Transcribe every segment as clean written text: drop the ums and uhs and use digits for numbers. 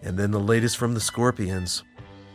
And then the latest from the Scorpions.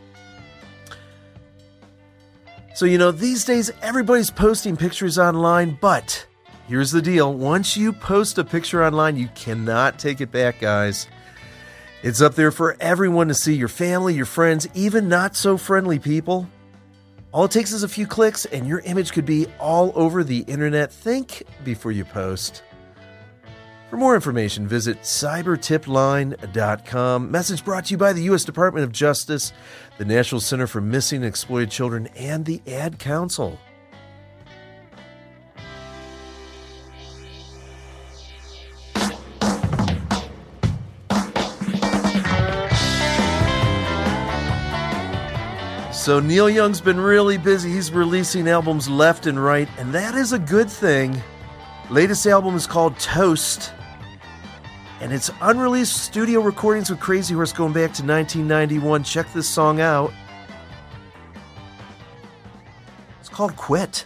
So, these days everybody's posting pictures online, but here's the deal. Once you post a picture online, you cannot take it back, guys. It's up there for everyone to see, your family, your friends, even not so friendly people. All it takes is a few clicks and your image could be all over the internet. Think before you post. For more information, visit cybertipline.com. Message brought to you by the U.S. Department of Justice, the National Center for Missing and Exploited Children, and the Ad Council. So Neil Young's been really busy. He's releasing albums left and right, and that is a good thing. Latest album is called Toast, and it's unreleased studio recordings with Crazy Horse going back to 1991. Check this song out. It's called Quit.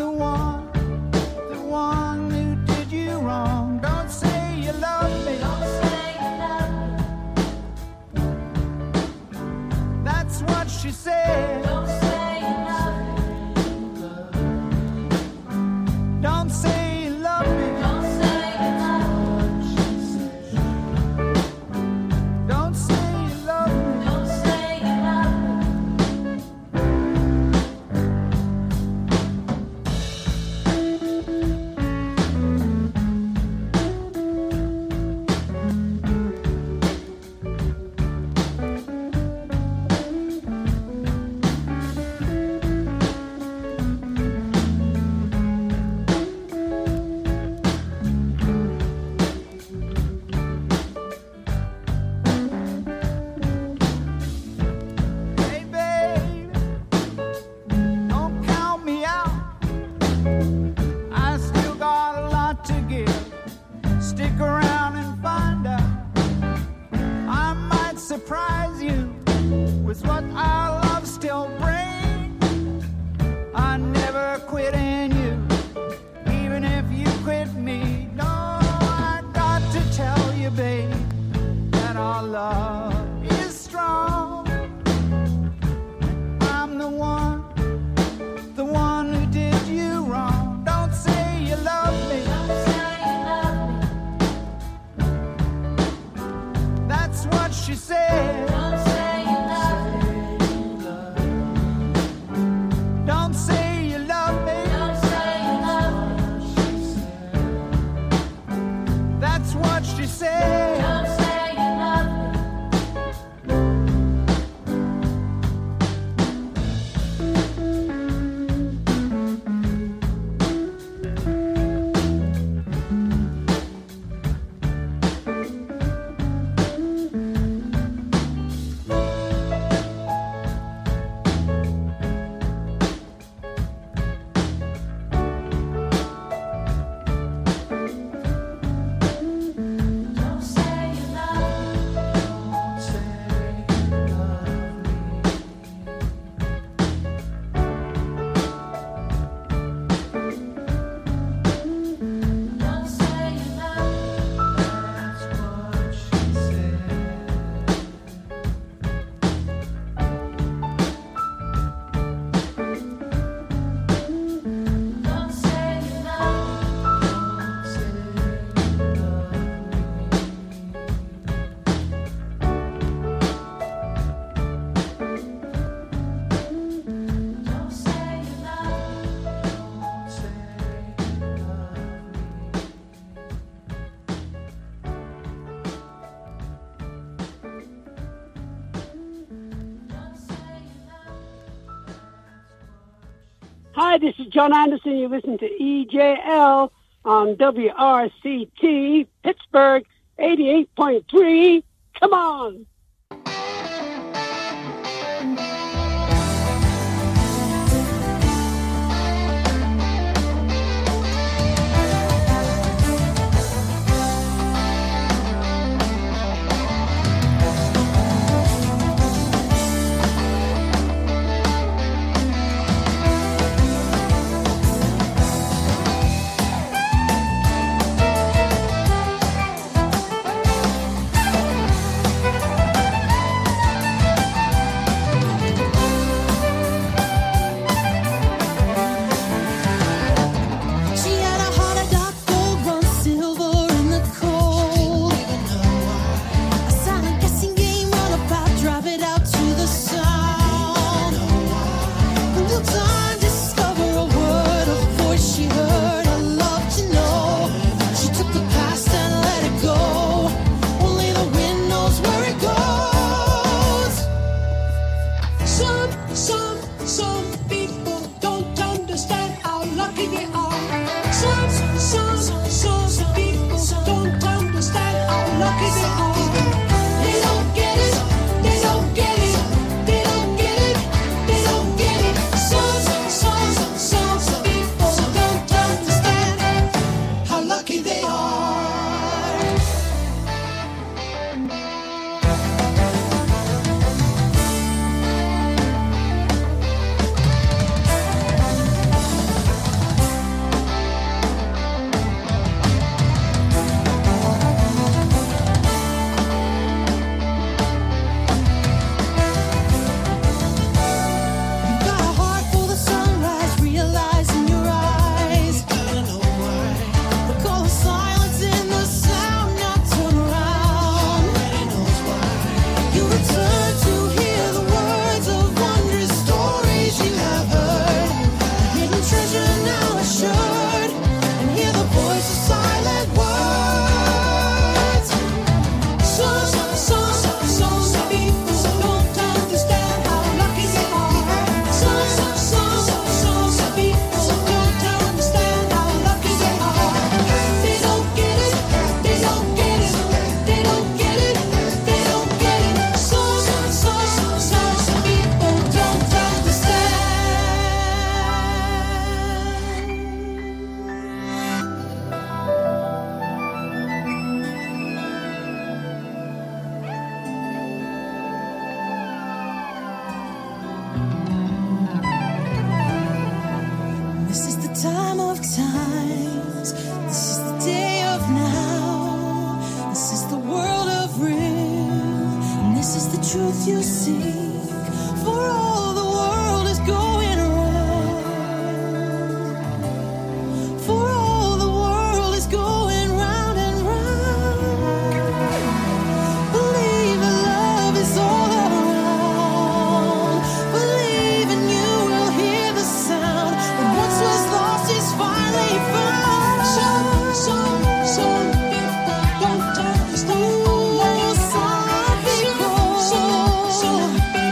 Don't say you love me. Hi, this is John Anderson. You listen to EJL on WRCT, Pittsburgh, 88.3. Come on. Some people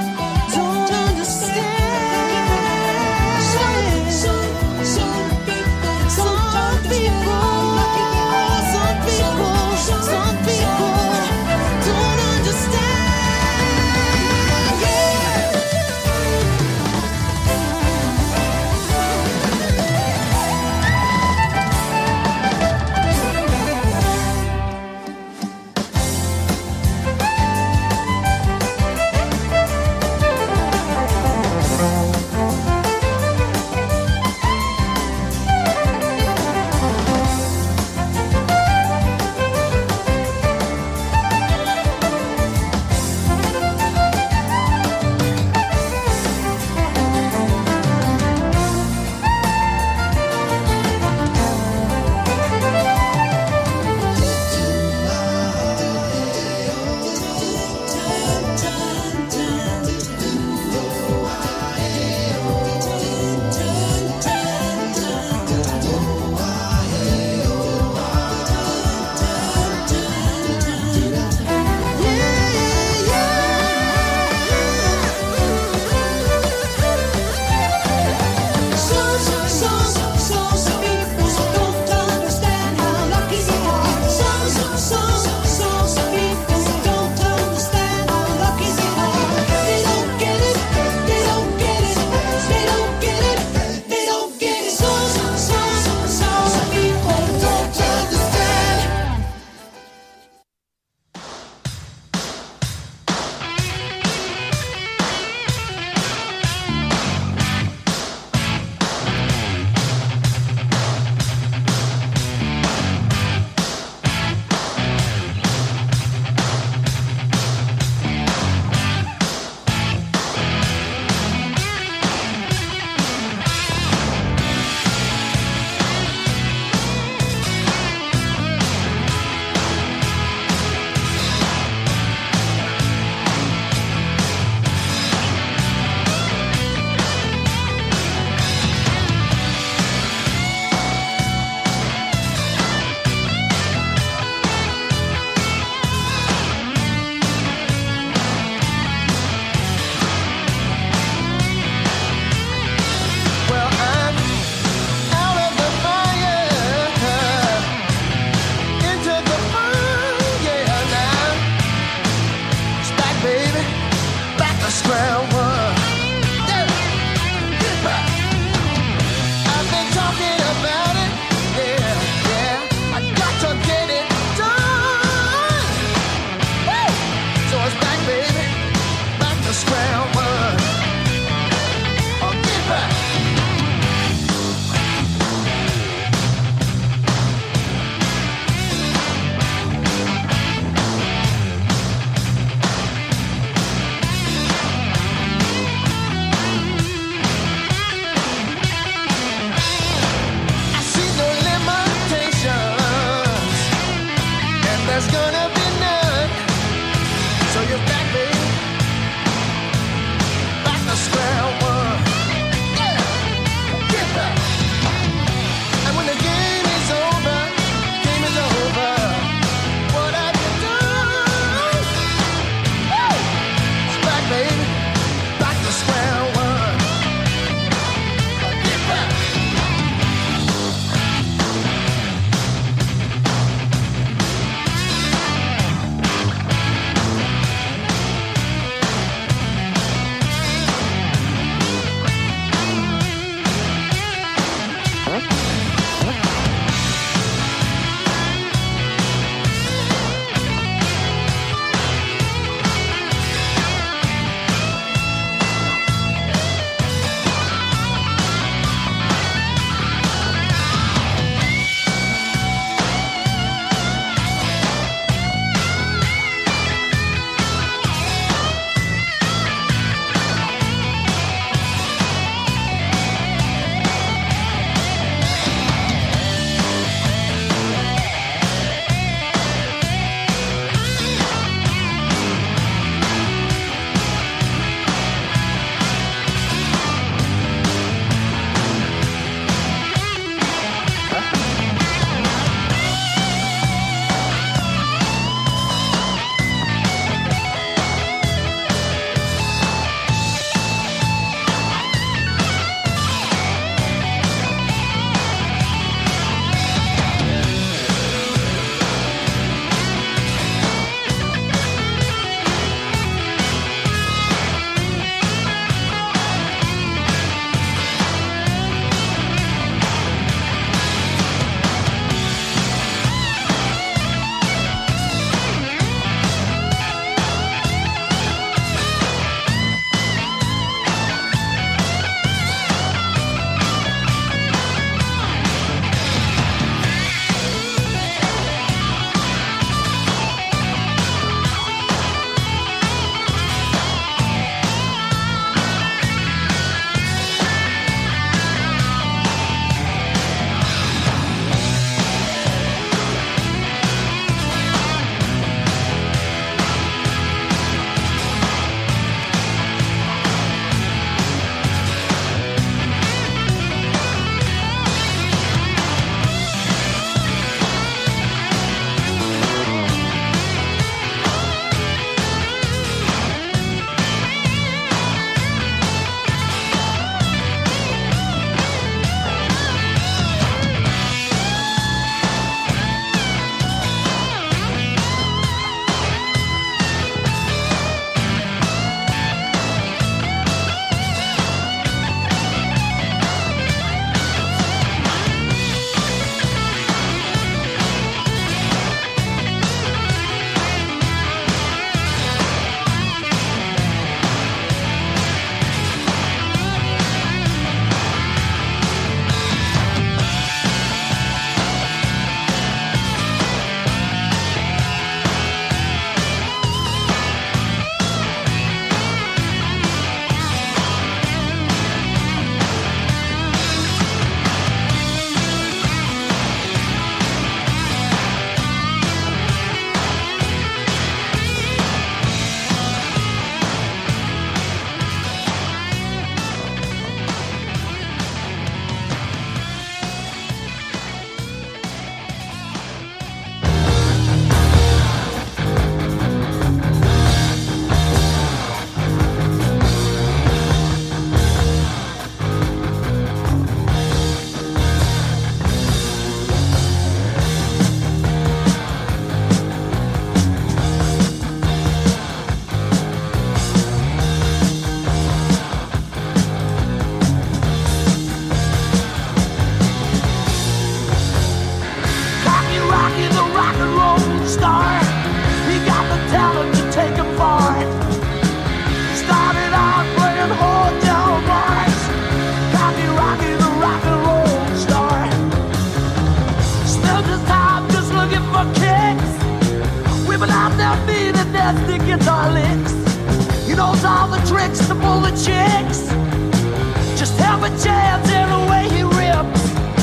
this time just looking for kicks. We've been out there meeting nasty guitar licks. He knows all the tricks to pull the chicks. Just have a chance in the way he rips.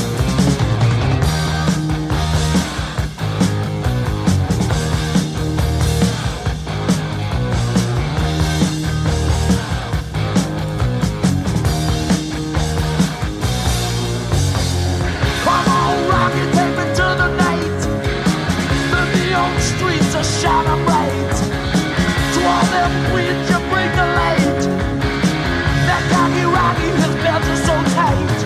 Come on, Rocky, take me to the night. The neon streets are shining bright. To all them queens, you bring the light. That cocky Rocky, his belts are so tight.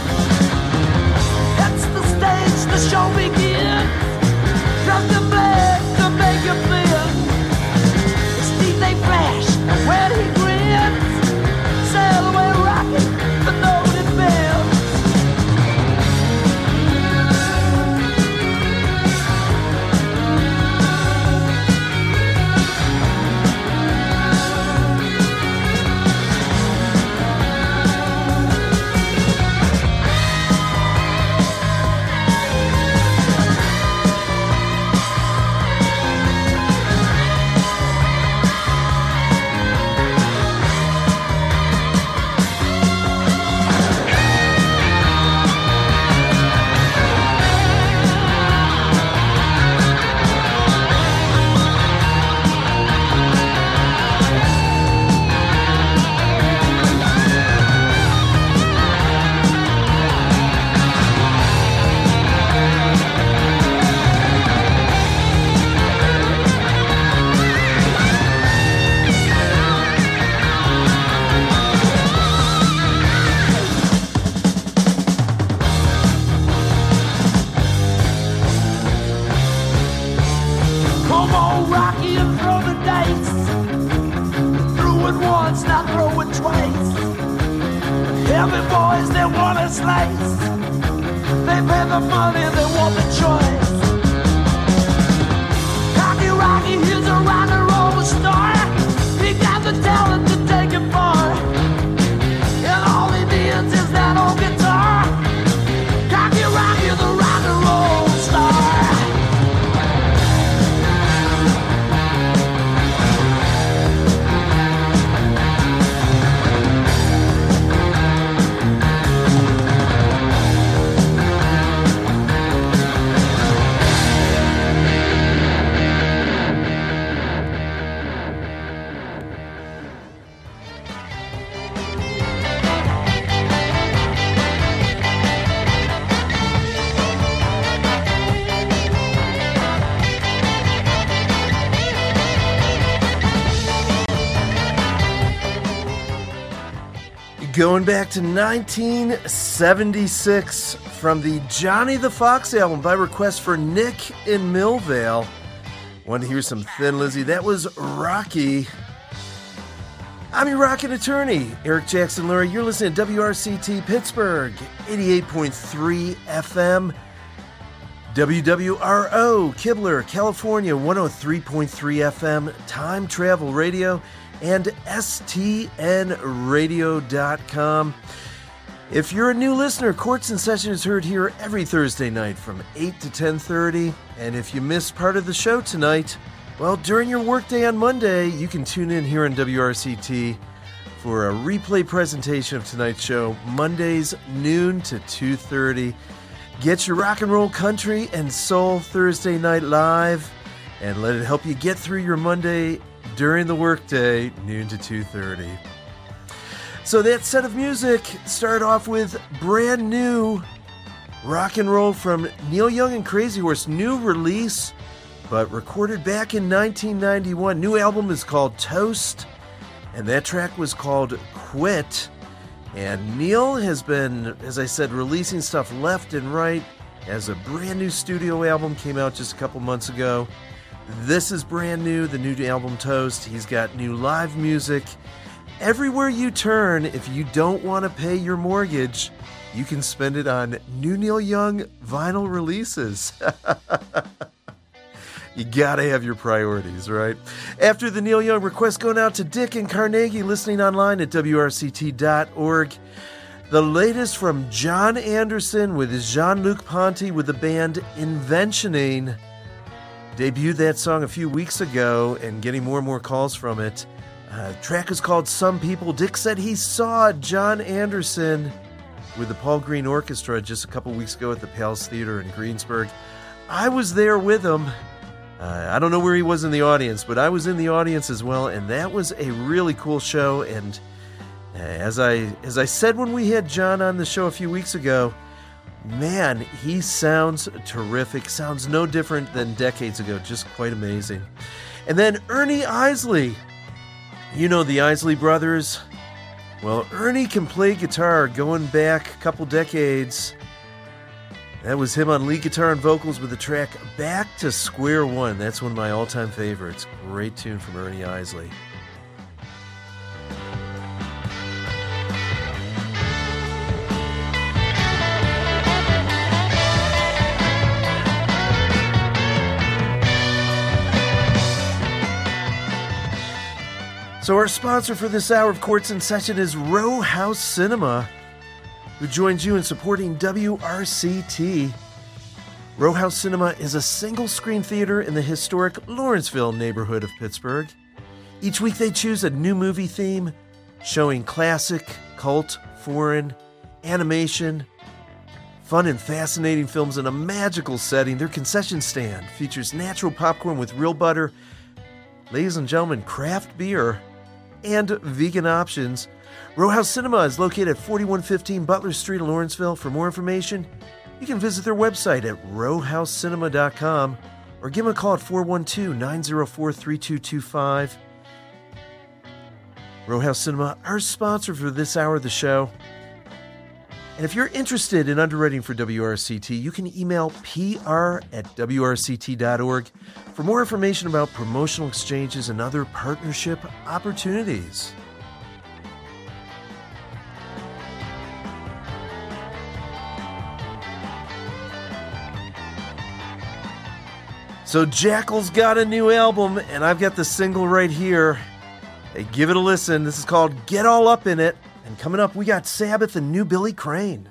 It's the stage, the show begins. Dressed in black to make you thin. His teeth they flash, and when he grins, sail away Rocky, the note it bends. Come on, Rocky, and throw the dice. Threw it once, now throw it twice. Heavy boys, they want a slice. They pay the money, they want the choice. Cocky Rocky, he's a rock and roll star. He got the talent to take it far. And all he needs is that old guitar. Cocky Rocky, the rock and roll star. Going back to 1976 from the Johnny the Fox album by request for Nick in Millvale. Want to hear some Thin Lizzy? That was Rocky. I'm your rockin' attorney, Eric Jackson Lurie. You're listening to WRCT Pittsburgh, 88.3 FM. WWRO, Kibler, California, 103.3 FM, Time Travel Radio, and stnradio.com. If you're a new listener, Courts in Session is heard here every Thursday night from 8 to 10:30. And if you missed part of the show tonight, well, during your workday on Monday, you can tune in here on WRCT for a replay presentation of tonight's show, Mondays, noon to 2:30. Get your rock and roll, country, and soul Thursday night live, and let it help you get through your Monday during the workday, noon to 2:30. So that set of music started off with brand new rock and roll from Neil Young and Crazy Horse. New release, but recorded back in 1991. New album is called Toast, and that track was called Quit. And Neil has been, as I said, releasing stuff left and right, as a brand new studio album came out just a couple months ago. This is brand new, the new album Toast. He's got new live music. Everywhere you turn, if you don't want to pay your mortgage, you can spend it on new Neil Young vinyl releases. You gotta have your priorities, right? After the Neil Young request, going out to Dick in Carnegie, listening online at WRCT.org. The latest from John Anderson with Jean-Luc Ponty with the band Inventioning. Debuted that song a few weeks ago and getting more and more calls from it. The track is called Some People. Dick said he saw John Anderson with the Paul Green Orchestra just a couple weeks ago at the Palace Theater in Greensburg. I was there with him. I don't know where he was in the audience, but I was in the audience as well, and that was a really cool show. And as I said when we had John on the show a few weeks ago, man, he sounds terrific. Sounds no different than decades ago. Just quite amazing. And then Ernie Isley. You know the Isley Brothers. Well, Ernie can play guitar going back a couple decades. That was him on lead guitar and vocals with the track Back to Square One. That's one of my all-time favorites. Great tune from Ernie Isley. So our sponsor for this hour of Courts in Session is Row House Cinema, who joins you in supporting WRCT. Row House Cinema is a single-screen theater in the historic Lawrenceville neighborhood of Pittsburgh. Each week they choose a new movie theme, showing classic, cult, foreign, animation, fun and fascinating films in a magical setting. Their concession stand features natural popcorn with real butter, ladies and gentlemen, craft beer, and vegan options. Row House Cinema is located at 4115 Butler Street in Lawrenceville. For more information, you can visit their website at rowhousecinema.com or give them a call at 412-904-3225. Row House Cinema, our sponsor for this hour of the show. And if you're interested in underwriting for WRCT, you can email pr@wrct.org for more information about promotional exchanges and other partnership opportunities. So Jackal's got a new album, and I've got the single right here. Hey, give it a listen. This is called Get All Up in It. And coming up, we got Sabbath and New Billy Crane.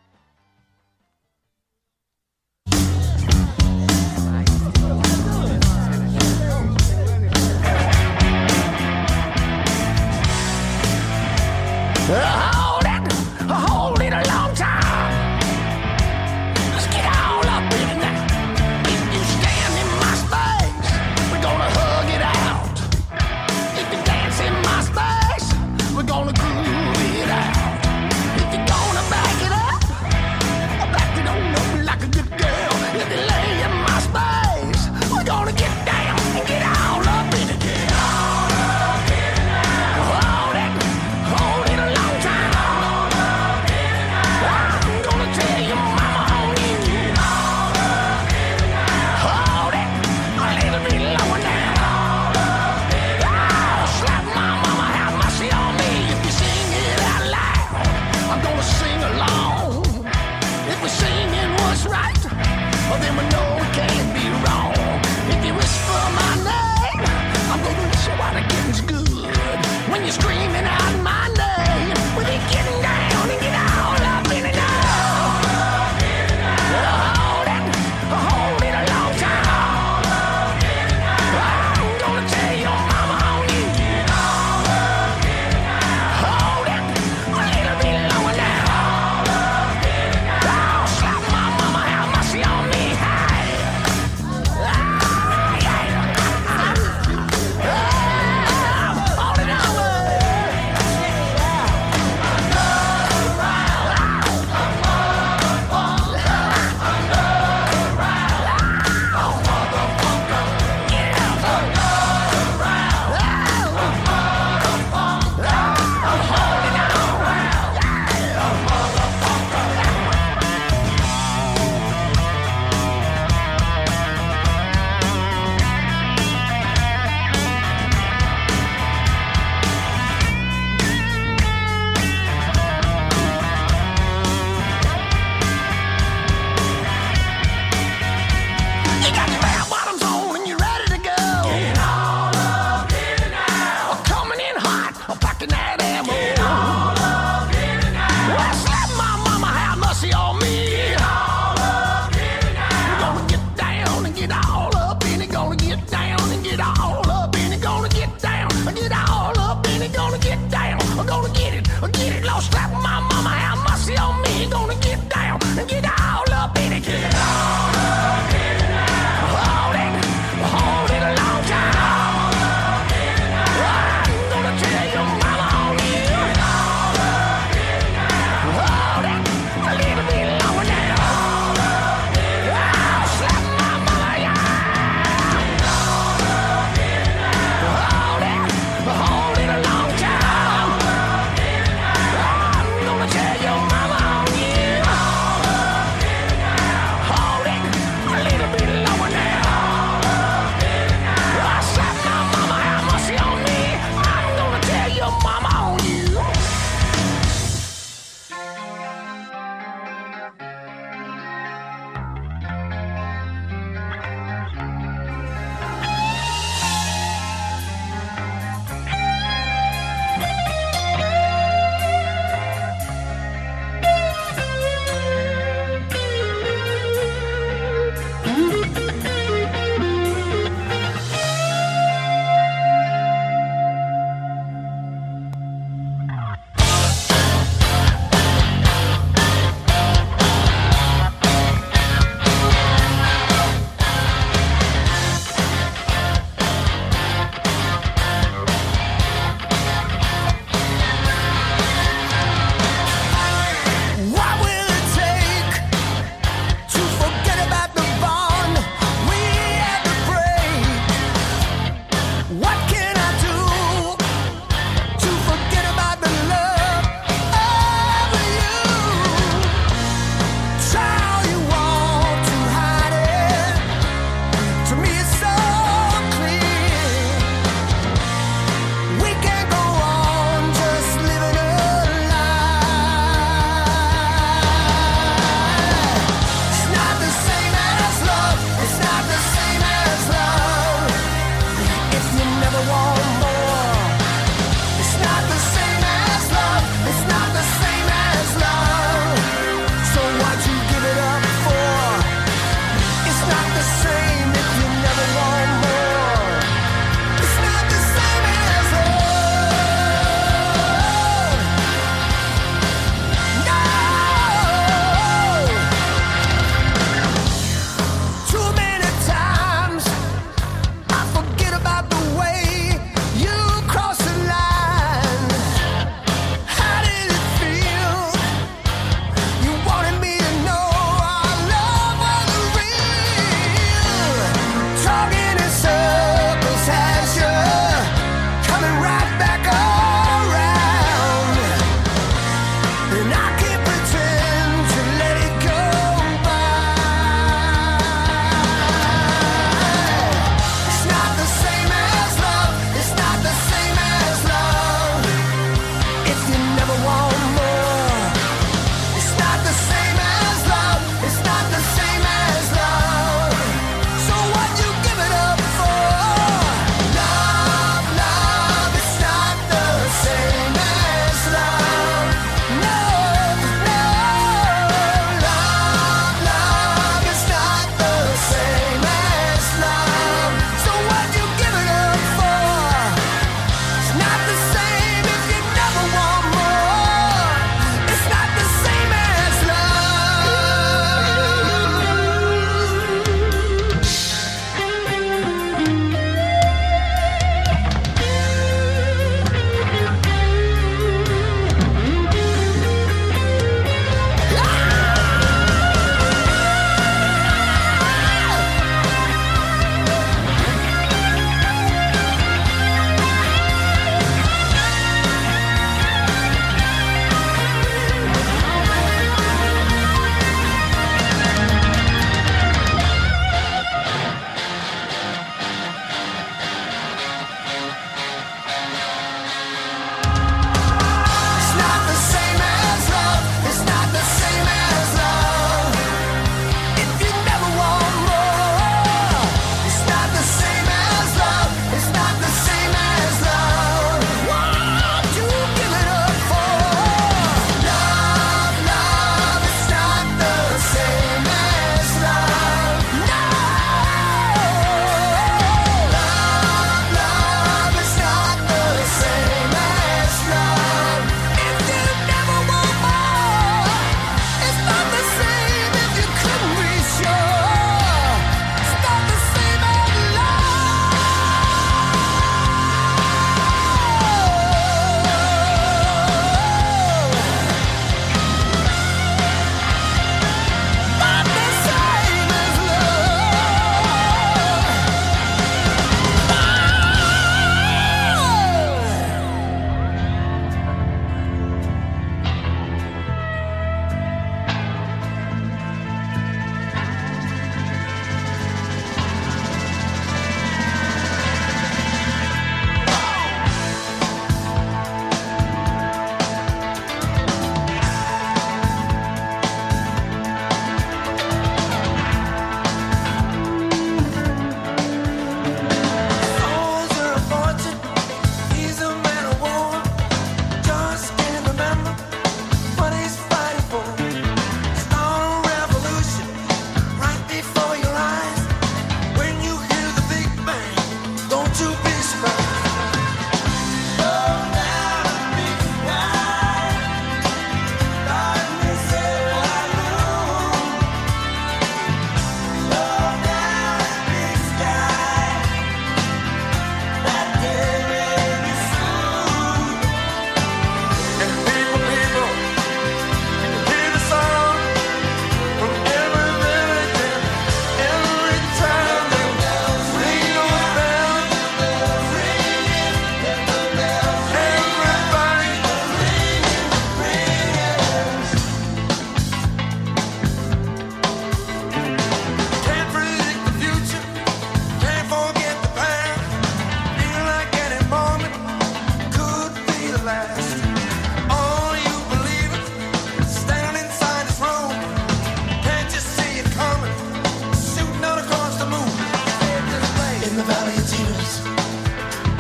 Hold it a long time. Let's get all up in it now. If you stand in my space, we're gonna hug it out. If you dance in my space, we're gonna groove it out. If you're gonna back it up,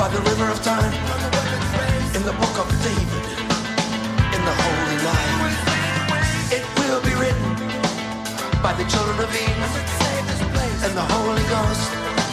by the river of time, in the book of David, in the holy night. It will be written by the children of Eve and the Holy Ghost.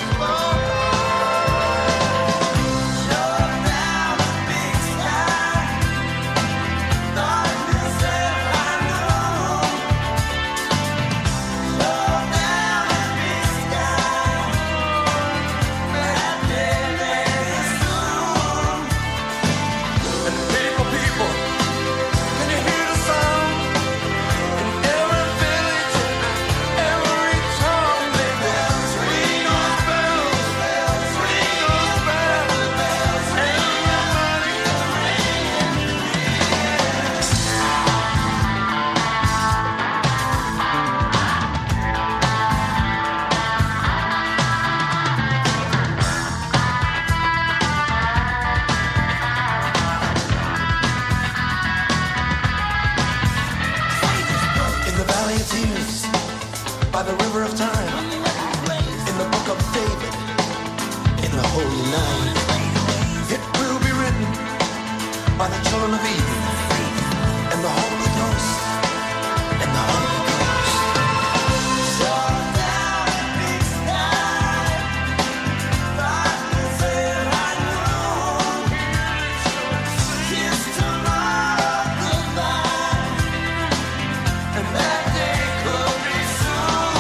By the river of time, in the book of David, in the holy night. It will be written by the children of Eve and the Holy Ghost, and the Holy Ghost. Shut down the big sky, darkness and I know, kiss tomorrow goodbye, and that day could be soon.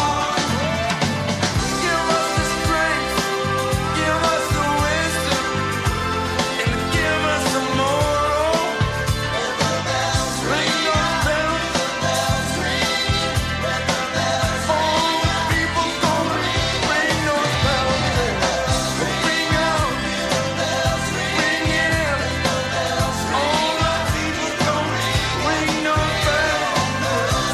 Give us the strength, give us the wisdom, and give us the moral. Let the bells ring, your bells, let the bells ring, let the bells ring. All the people gonna ring those bells, ring out, the bells ring, ring it in. All the people gonna ring those bells,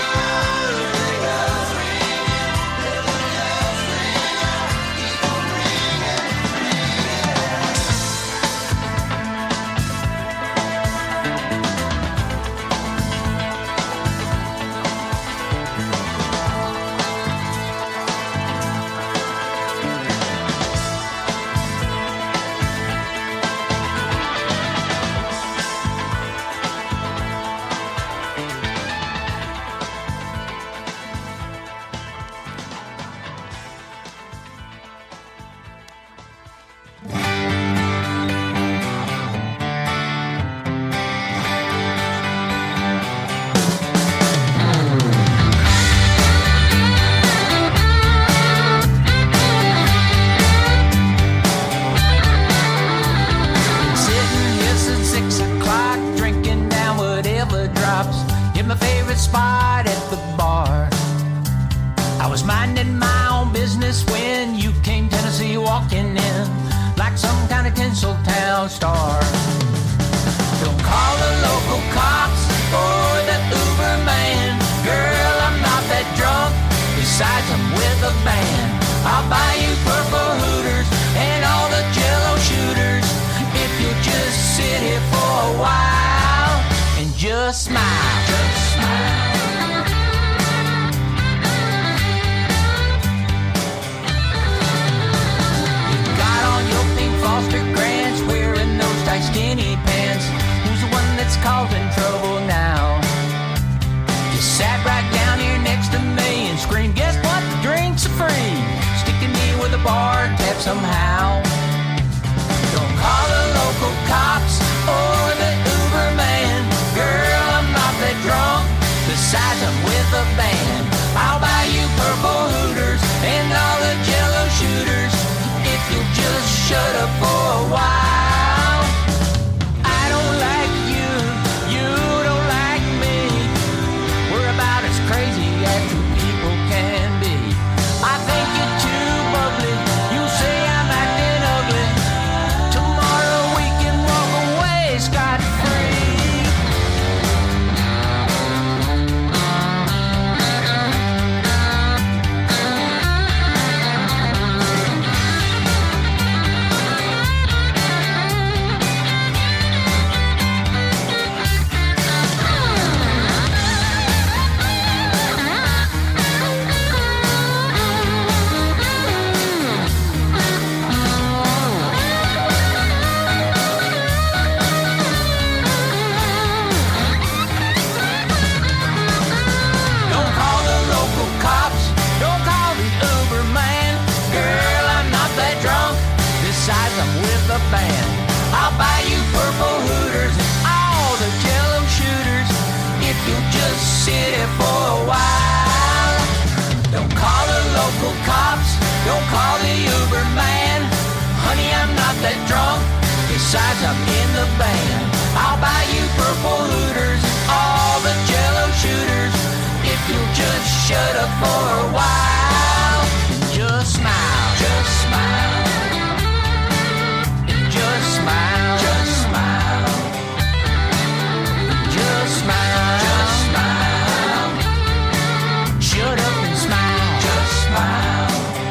sitting here since 6 o'clock, drinking down whatever drops. In my favorite spot at the bar. I was minding my own business when you came Tennessee walking in like some kind of Tinseltown star. Don't call the local cops or the Uber man. Girl, I'm not that drunk. Besides, I'm with a band. I'll buy you purple Hooters and all the Jello shooters if you'll just sit here for a while and just smile. Just smile. You got on your pink Foster Grants, wearing those tight skinny pants. Who's the one that's causing trouble now? You sat right down here next to me and screamed, guess what? The drinks are free. Sticking me with a bar tab somehow. Don't call the local cops or the Uber man. Girl, I'm not that drunk. Besides, I'm with a band. I'll buy you purple Hooters and all the Jello shooters if you'll just shut up for a while. I don't like you, you don't like me. We're about as crazy as two people can be. I think you're too bubbly. You say I'm you'll just sit here for a while. Don't call the local cops, don't call the Uber man. Honey, I'm not that drunk, besides I'm in the band. I'll buy you purple Hooters and all the Jello shooters if you'll just shut up for a while. Just smile, just smile. Just smile, just smile. Just smile, just smile. Shut up and smile, just smile.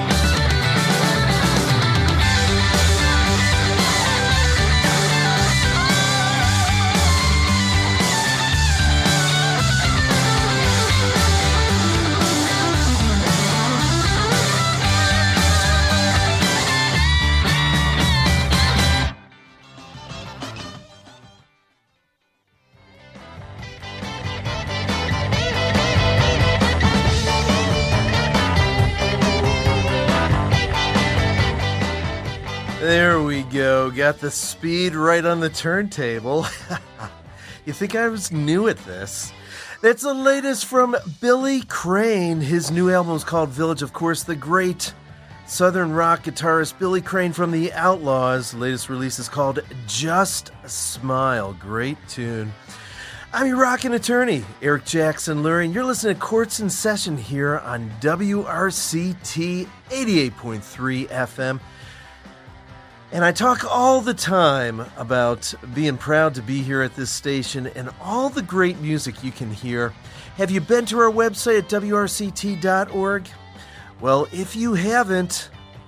There we go. Got the speed right on the turntable. You think I was new at this? That's the latest from Billy Crane. His new album is called Village. Of course, the great Southern rock guitarist Billy Crane from the Outlaws. The latest release is called Just Smile. Great tune. I'm your rockin' attorney, Eric Jackson Lurie, and you're listening to Courts in Session here on WRCT 88.3 FM. And I talk all the time about being proud to be here at this station and all the great music you can hear. Have you been to our website at WRCT.org? Well, if you haven't,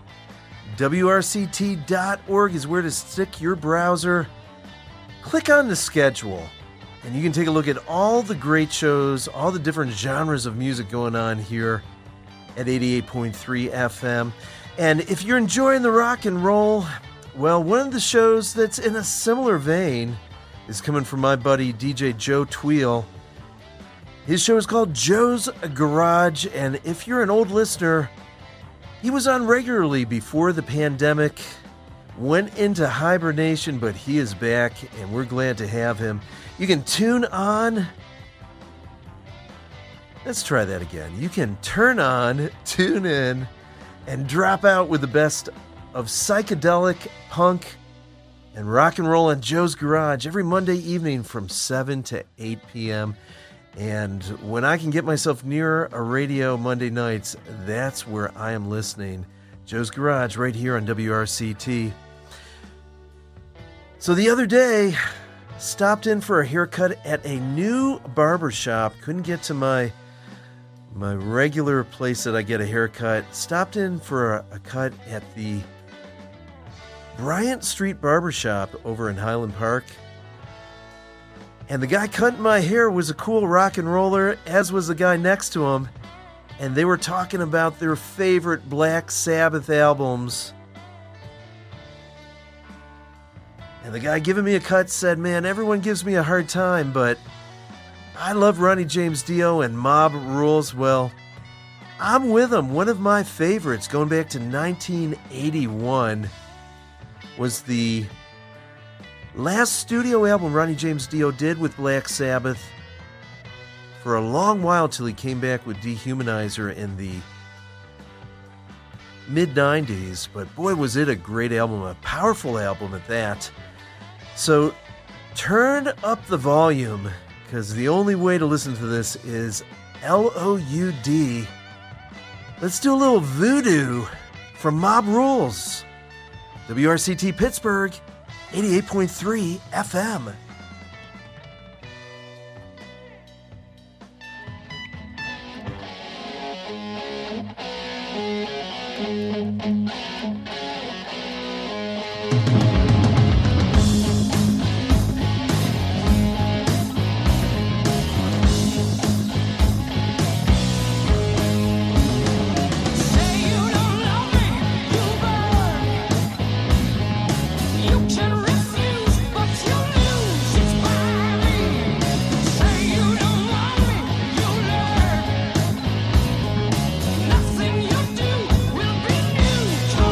WRCT.org is where to stick your browser. Click on the schedule, and you can take a look at all the great shows, all the different genres of music going on here at 88.3 FM. And if you're enjoying the rock and roll, well, one of the shows that's in a similar vein is coming from my buddy DJ Joe Tweel. His show is called Joe's Garage, and if you're an old listener, he was on regularly before the pandemic, went into hibernation, but he is back, and we're glad to have him. You can tune on. Let's try that again. You can turn on, tune in, and drop out with the best of psychedelic, punk, and rock and roll on Joe's Garage every Monday evening from 7 to 8 p.m. And when I can get myself near a radio Monday nights, that's where I am listening. Joe's Garage right here on WRCT. So the other day, stopped in for a haircut at a new barbershop. Couldn't get to my regular place that I get a haircut. Stopped in for a cut at the Bryant Street Barbershop over in Highland Park. And the guy cutting my hair was a cool rock and roller, as was the guy next to him. And they were talking about their favorite Black Sabbath albums. And the guy giving me a cut said, man, everyone gives me a hard time, but I love Ronnie James Dio and Mob Rules. Well, I'm with him. One of my favorites, going back to 1981, was the last studio album Ronnie James Dio did with Black Sabbath for a long while till he came back with Dehumanizer in the mid-90s. But boy, was it a great album, a powerful album at that. So turn up the volume, because the only way to listen to this is LOUD. Let's do a little voodoo from Mob Rules. WRCT Pittsburgh, 88.3 FM. Try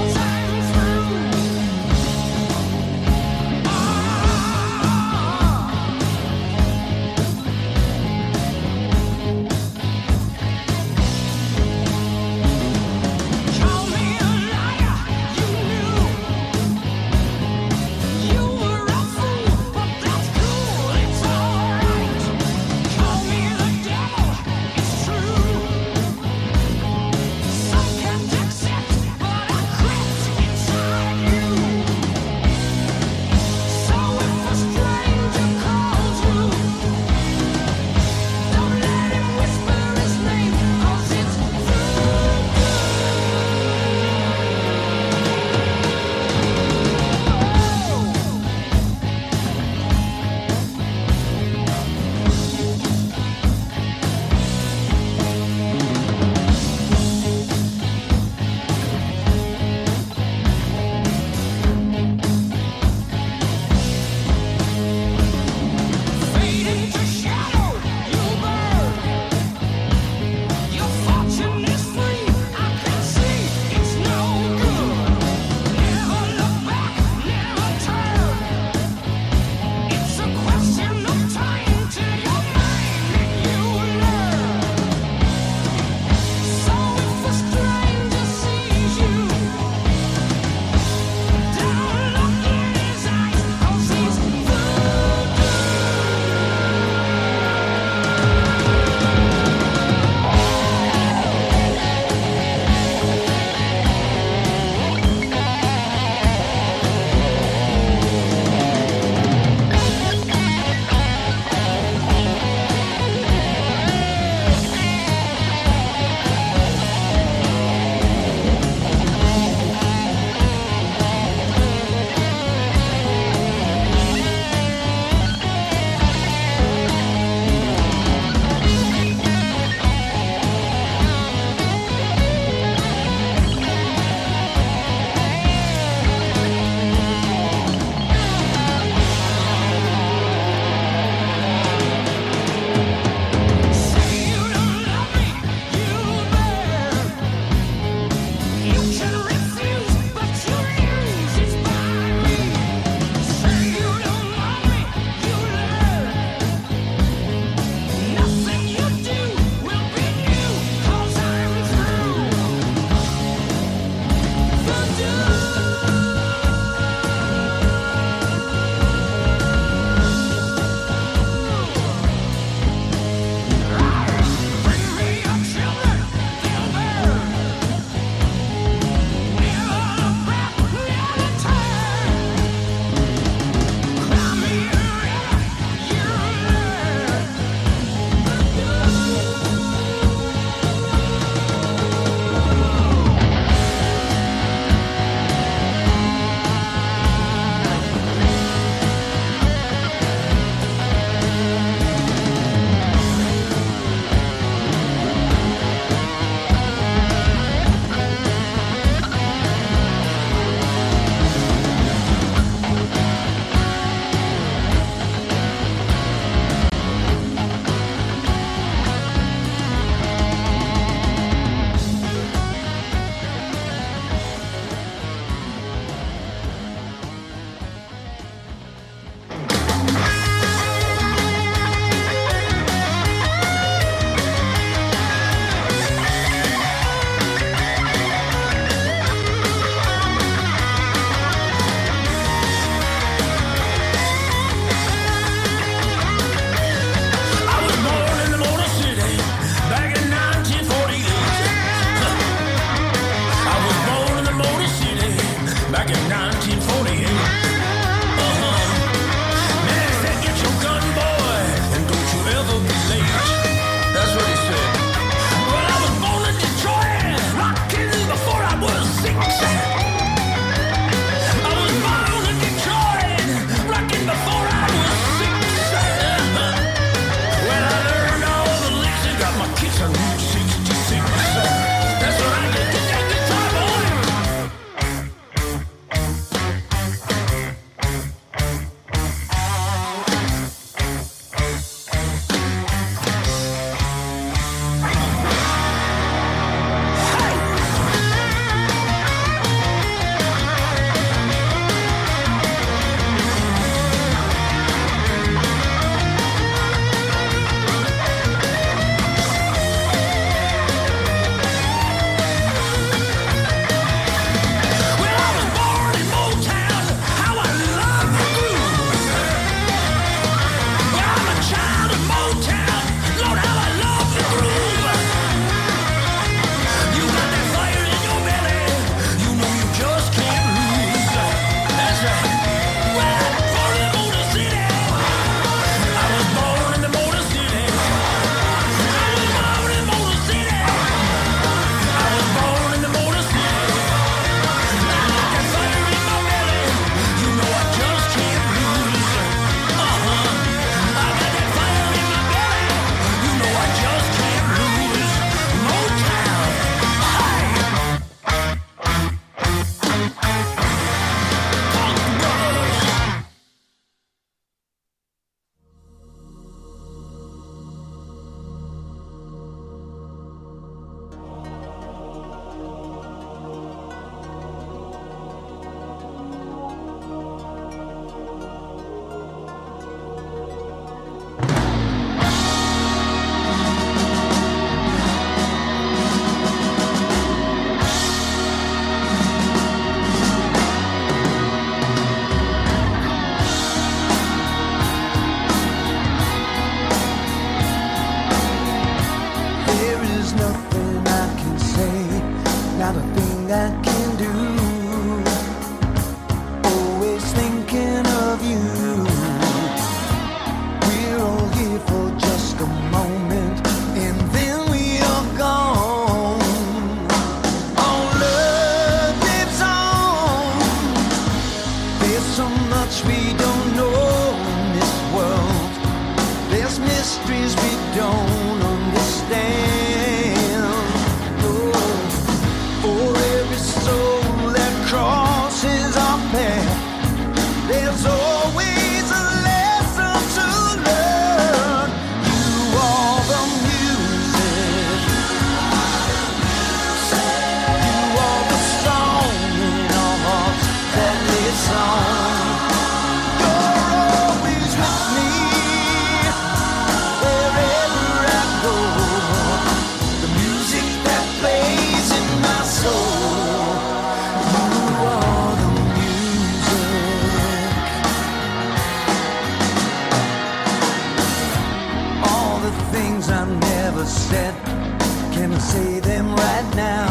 thing I can do. Always thinking of you. We're all here for just a moment, and then we are gone. Our love lives on. There's so much we don't know in this world. There's mysteries we don't understand. Oh, for every soul that crosses our path, there's always a lesson to learn. You are the music. You are the song in our hearts that lives on. You're always with me wherever I go. The music that plays in my soul. You are the music. All the things I never said, can I say them right now?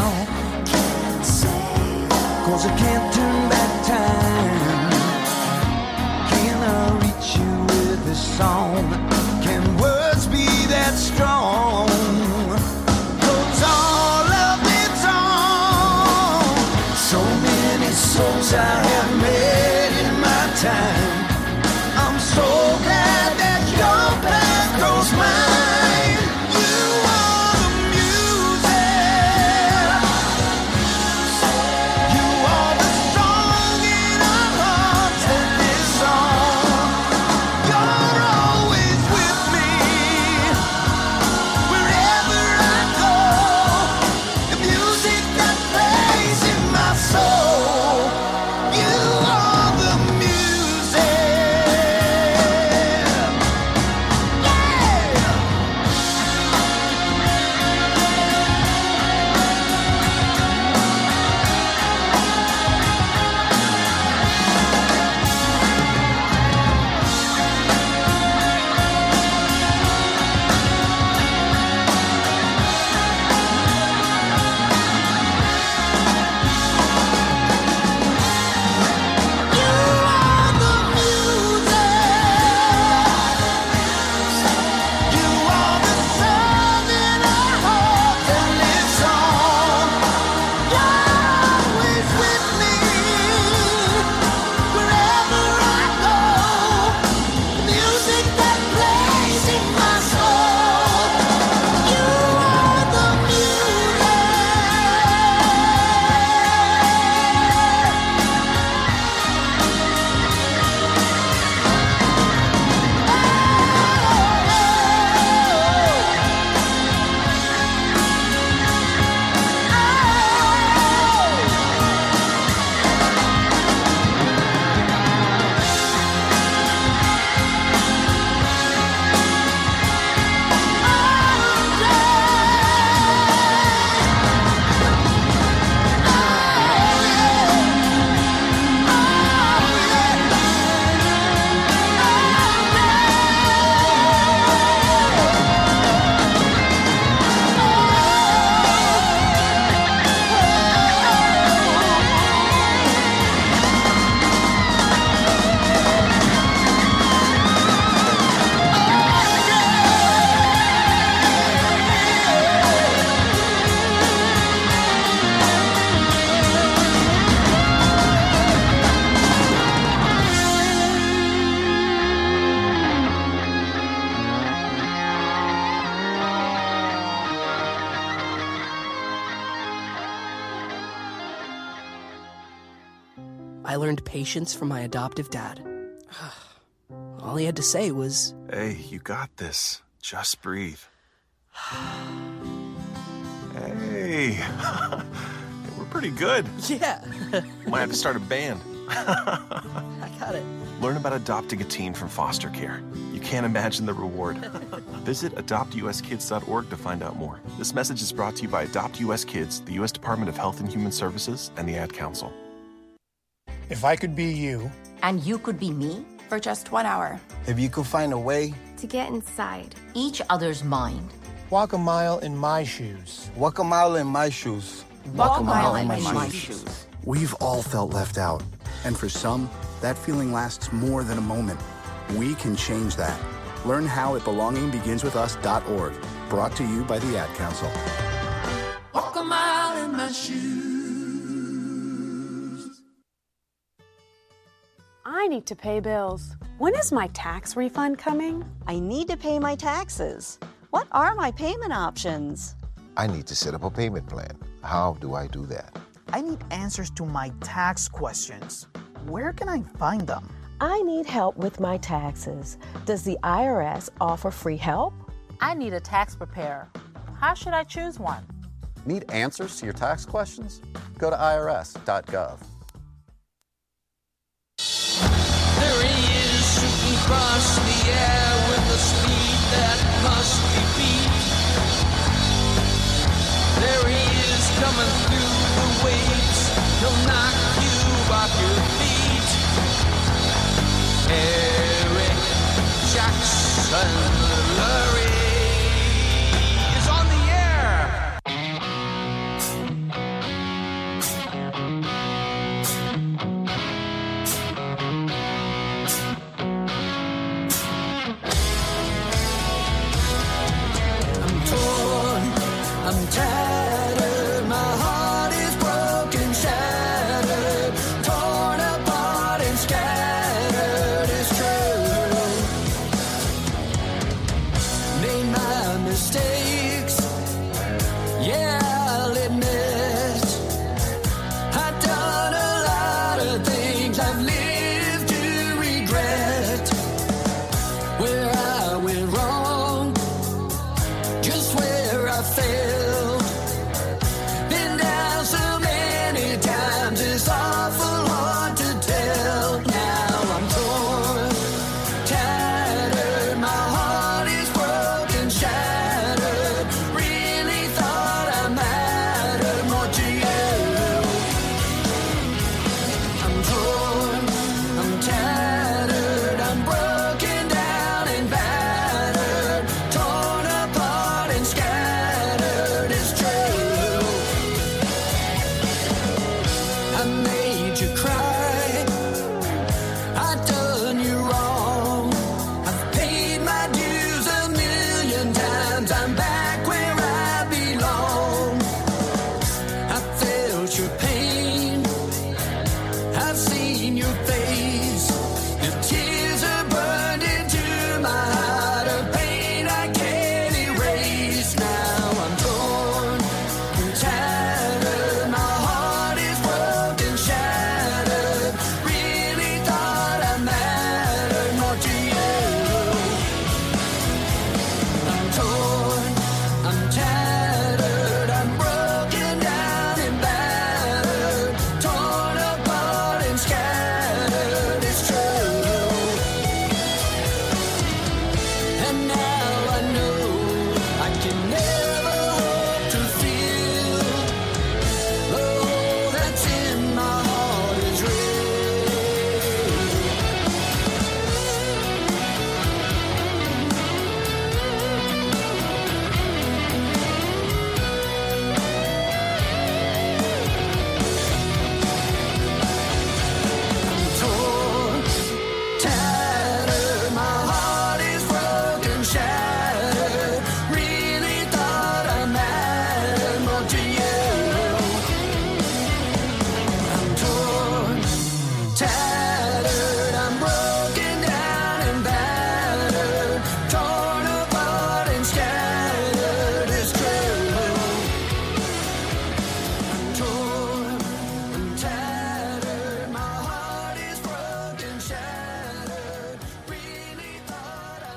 Cause I can't turn back time. Can I reach you with this song? Can words be that strong? Cause all of it's on. So many souls I have met in my time. I'm so glad that your path goes mine. You are the music. You are the song in our hearts that lives on. You're always with me wherever I go. The music that plays in my soul. You are the music. Yeah. You are the music. You are the song in our hearts that lives on. You're always with me wherever I go. The music that plays in my soul. You are the I learned patience from my adoptive dad. All he had to say was, Hey, you got this. Just breathe. Hey, we're pretty good. yeah, Might have to start a band. I got it. Learn about adopting a teen from foster care. You can't imagine the reward. Visit adoptuskids.org to find out more. This message is brought to you by Adopt US Kids, the U.S. Department of Health and Human Services, and the Ad Council. If I could be you, And you could be me for just 1 hour. If you could find a way, To get inside. Each other's mind. walk a mile in my shoes. walk a mile in my shoes. Walk a mile in my shoes. We've all felt left out. And for some, that feeling lasts more than a moment. We can change that. Learn how at belongingbeginswithus.org. Brought to you by the Ad Council. Walk a mile in my shoes. I need to pay bills. When is my tax refund coming? I need to pay my taxes. What are my payment options? I need to set up a payment plan. How do I do that? I need answers to my tax questions. Where can I find them? I need help with my taxes. Does the IRS offer free help? I need a tax preparer. How should I choose one? Need answers to your tax questions? Go to irs.gov. There he is, shooting across the air with a speed that must be beat. There he is, coming through the waves. He'll knock you off your feet. Eric Jackson Lurie is on the air. I'm torn, I'm tattered, my heart is broken, shattered, torn apart and scattered. It's true. Made my mistakes, yeah, I'll admit. I've done a lot of things I've lived to regret. Where I went wrong, just where I failed. Been down so many times, it's awful hard to tell. Now I'm torn, tattered, my heart is broken, shattered. Really thought I mattered more to you. I'm torn, I'm tattered, I'm broken down and battered, torn apart and scattered. It's true. I made you cry, I've done you wrong. I've paid my dues a million times, I'm back where I belong. I felt your pain, I've seen your face. Your tears are burned into my heart, a pain I can't erase. Now I'm torn and tattered, my heart is broken, shattered. Really thought I mattered more to you. I'm torn, I'm tattered, I'm broken down and battered, torn apart and scattered. It's true. And now I know I can never hope to feel the hole that's in my heart is I'm torn, tattered, my heart is broken, shattered. Really thought I mattered more to you. I'm torn, tattered, I'm broken down and battered, torn apart and scattered. It's true. I'm torn, I'm tattered, my heart is broken, shattered. Really thought I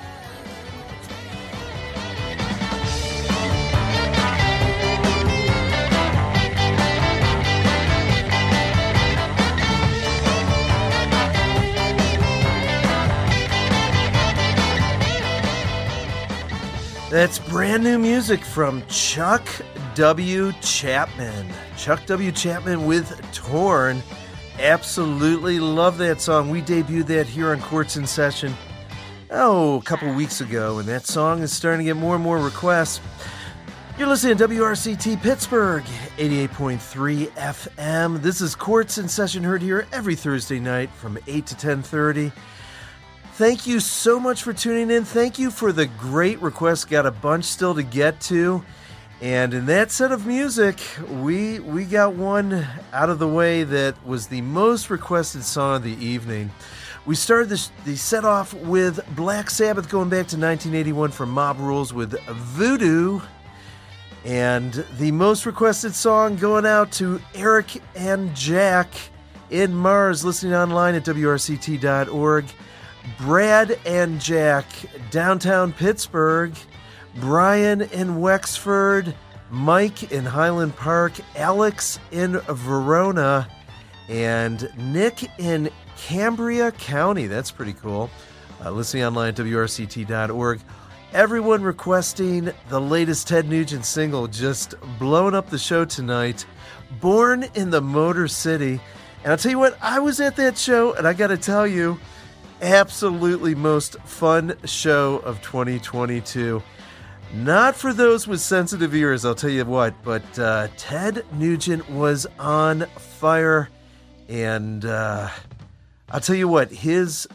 That's brand new music from Chuck W. Chapman. Chuck W. Chapman with Torn. Absolutely love that song. We debuted that here on Courts in Session, a couple weeks ago, and that song is starting to get more and more requests. You're listening to WRCT Pittsburgh, 88.3 FM. This is Courts in Session, heard here every Thursday night from 8 to 10:30. Thank you so much for tuning in. Thank you for the great requests. Got a bunch still to get to. And in that set of music, we got one out of the way that was the most requested song of the evening. We started the set off with Black Sabbath going back to 1981 from Mob Rules with Voodoo. And the most requested song going out to Eric and Jack in Mars, listening online at WRCT.org. Brad and Jack, downtown Pittsburgh. Brian in Wexford. Mike in Highland Park. Alex in Verona. And Nick in Cambria County. That's pretty cool. Listening online at WRCT.org. Everyone requesting the latest Ted Nugent single, just blowing up the show tonight. Born in the Motor City. And I'll tell you what, I was at that show, and I got to tell you, absolutely most fun show of 2022. Not for those with sensitive ears, I'll tell you what, but Ted Nugent was on fire. And I'll tell you what, his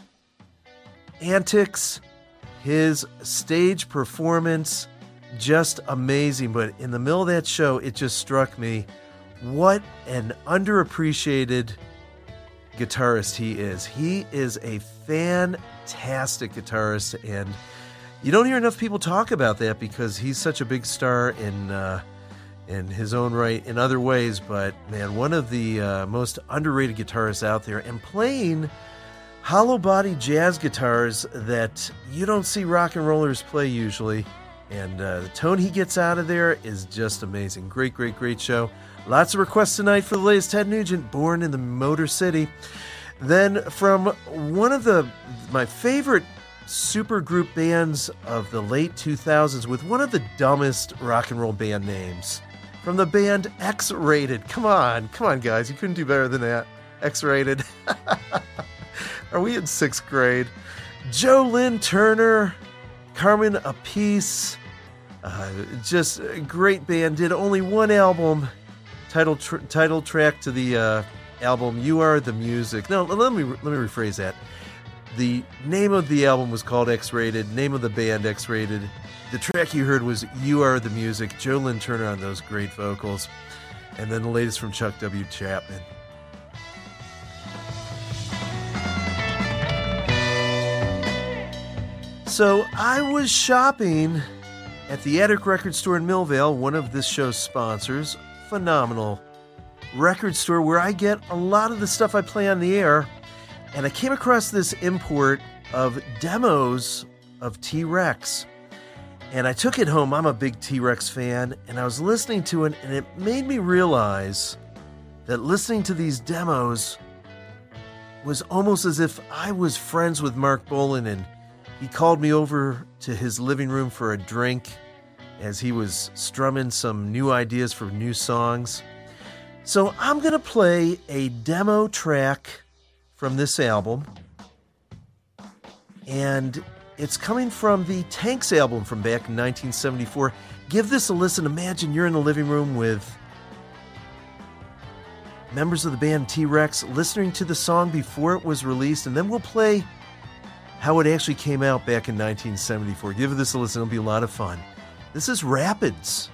antics, his stage performance, just amazing. But in the middle of that show, it just struck me what an underappreciated guitarist he is. He is a fantastic guitarist, and you don't hear enough people talk about that because he's such a big star in his own right in other ways. But man, one of the most underrated guitarists out there, and playing hollow body jazz guitars that you don't see rock and rollers play usually. And the tone he gets out of there is just amazing. Great, great, great show. Lots of requests tonight for the latest Ted Nugent, Born in the Motor City. Then from one of my favorite supergroup bands of the late 2000s, with one of the dumbest rock and roll band names, from the band X-Rated. Come on guys, you couldn't do better than that. X-Rated. Are we in 6th grade? Joe Lynn Turner, Carmen Appice, just a great band. Did only one album, title track to the album, You Are the Music. No, let me rephrase that. The name of the album was called X-Rated, name of the band X-Rated. The track you heard was You Are the Music. Joe Lynn Turner on those great vocals. And then the latest from Chuck W. Chapman. So I was shopping at the Attic Record Store in Millvale, one of this show's sponsors. Phenomenal record store where I get a lot of the stuff I play on the air. And I came across this import of demos of T-Rex. And I took it home. I'm a big T-Rex fan. And I was listening to it, and it made me realize that listening to these demos was almost as if I was friends with Mark Bolan, and he called me over to his living room for a drink as he was strumming some new ideas for new songs. So I'm going to play a demo track from this album. And it's coming from the Tanks album from back in 1974. Give this a listen. Imagine you're in the living room with members of the band T-Rex listening to the song before it was released, and then we'll play how it actually came out back in 1974. Give this a listen. It'll be a lot of fun. This is Rapids.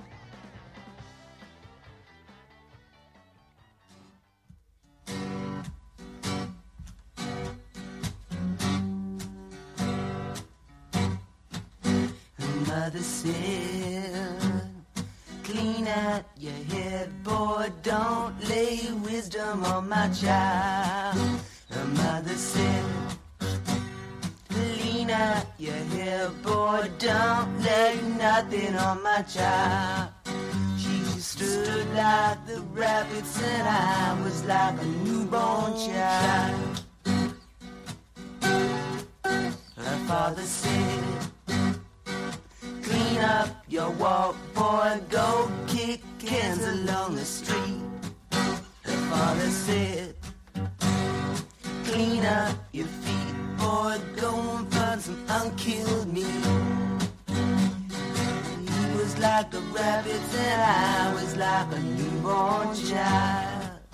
Mother said, clean out your head, boy, don't lay wisdom on my child. Her mother said, clean out your hair, boy, don't lay nothing on my child. She stood like the rapids and I was like a newborn child. Her father said, clean up your walk, boy, go kick cans along the street. Her father said, clean up your feet, boy, go and find some unkilled meat. He was like like the rabbits and I was like a newborn child.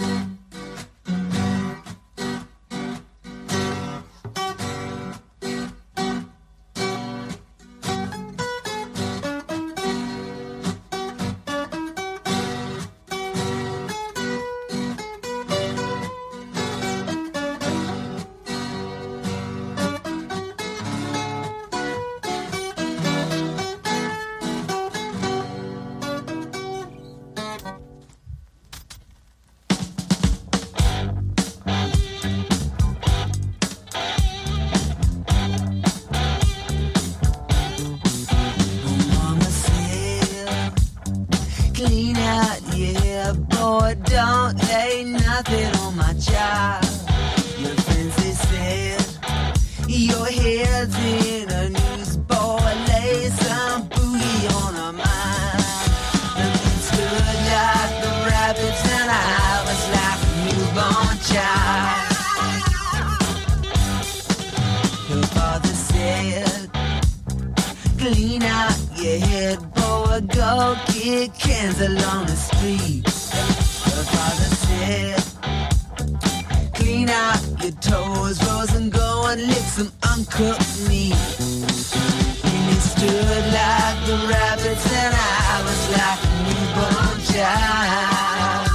Clean out, yeah, boy, don't lay nothing on my child. Your friends, they said, your head's in a noose, boy, lay some booty on her mind. And they stood like the rabbits and I was like a newborn child. Your father said, clean out your head, boy, go kick cans along the street. Your father said, clean out your toes, Rose, and go and lick some uncooked meat. And he stood like the rabbits and I was like a newborn child.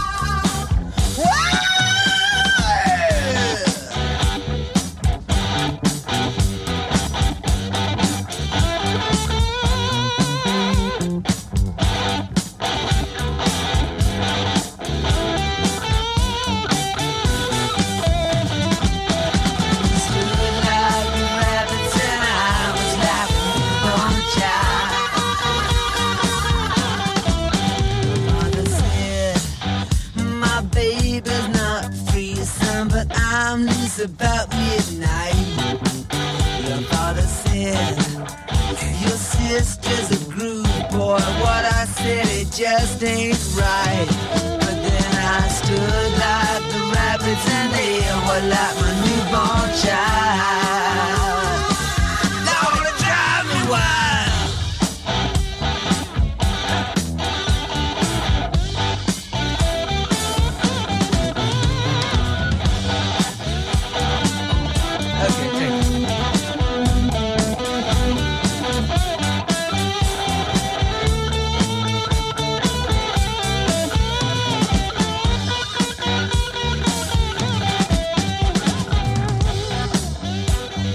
I'm loose about midnight. Your father said, your sister's a groove, boy. What I said, it just ain't right. But then I stood like the rabbits and they were like my newborn child.